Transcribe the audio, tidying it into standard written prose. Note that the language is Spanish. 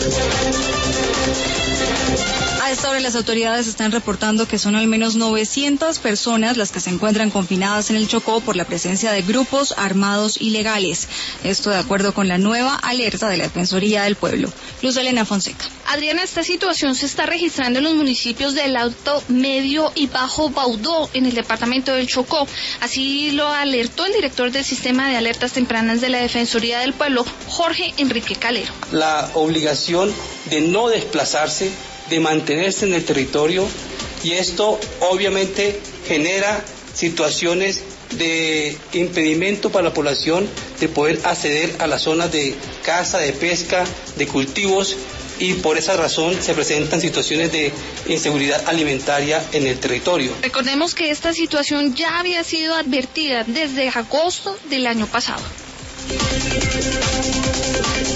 A esta hora las autoridades están reportando que son al menos 900 personas las que se encuentran confinadas en el Chocó por la presencia de grupos armados ilegales. Esto de acuerdo con la nueva alerta de la Defensoría del Pueblo. Luz Elena Fonseca. Adriana, esta situación se está registrando en los municipios del Alto, Medio y Bajo Baudó, en el departamento del Chocó. Así lo alertó el director del Sistema de Alertas Tempranas de la Defensoría del Pueblo, Jorge Enrique Calero. La obligación de no desplazarse, de mantenerse en el territorio, y esto obviamente genera situaciones de impedimento para la población de poder acceder a las zonas de caza, de pesca, de cultivos, y por esa razón se presentan situaciones de inseguridad alimentaria en el territorio. Recordemos que esta situación ya había sido advertida desde agosto del año pasado.